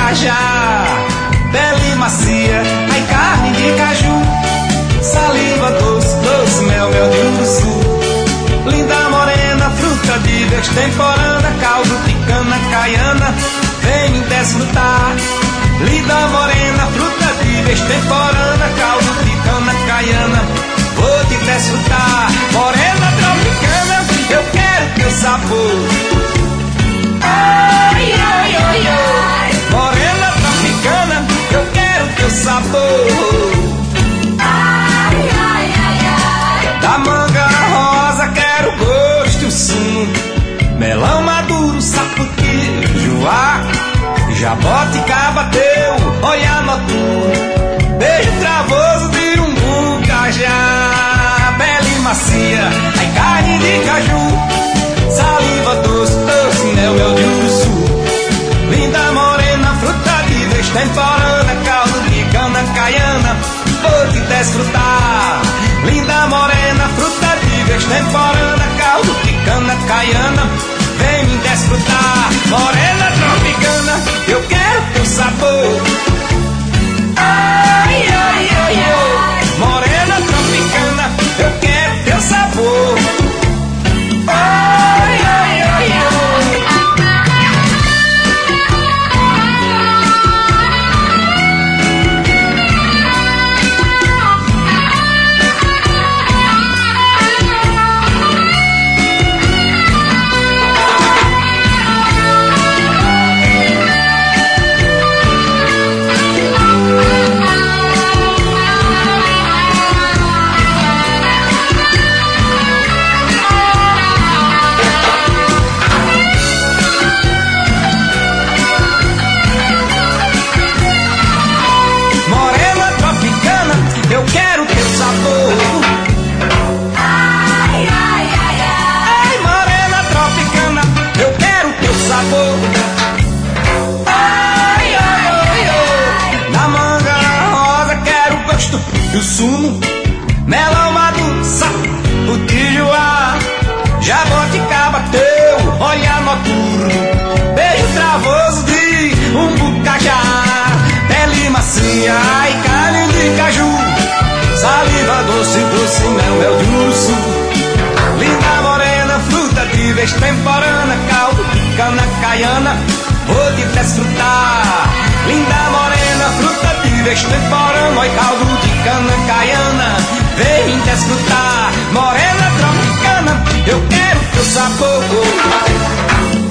cajá, pele macia, ai carne de caju, saliva doce, doce mel, mel de uruçu, linda morena, fruta de vez temporana, caldo de cana caiana, vem me desfrutar. Linda morena, fruta de vez temporana, caldo de cana caiana, vou te desfrutar. Morena tropicana, eu quero teu sabor. Ai, ai, ai, ai. Morena tropicana, eu quero teu sabor. Ai, ai, ai, ai. Da manga rosa quero gosto e o sumo, melão maduro, sapoti, joá, jaboticaba teu, olhar noturno, beijo travoso de umbu, cajá, pele macia, ai carne de caju, saliva doce, doce, mel, mel de uruçu, linda morena, fruta de vez temporana, caldo de cana caiana, vou te desfrutar. Linda morena, fruta de vez temporana, caldo de cana caiana, vem me desfrutar. Morena tropicana, eu quero teu sabor. Ai, ai, ai, ai. Morena tropicana, eu quero teu sabor. Ai, ai, ai, ai. Eu quero teu sabor. Ai, ai, ai, ai. Ai, morena tropicana, eu quero teu sabor. Ai, ai, ai, ai. Na manga rosa quero o gosto e o sumo, melão maduro, sapo, tijuá, jaboticaba teu, olhar noturno, beijo travoso de umbu, cajá, pele macia, ai carne de caju, saliva doce, doce, mel, mel de uruçu, linda morena, fruta de vez temporana, caldo de cana caiana, vou te desfrutar. Linda morena, fruta de vez temporana, oi caldo de cana caiana, vem me desfrutar. Morena tropicana, eu quero teu sabor.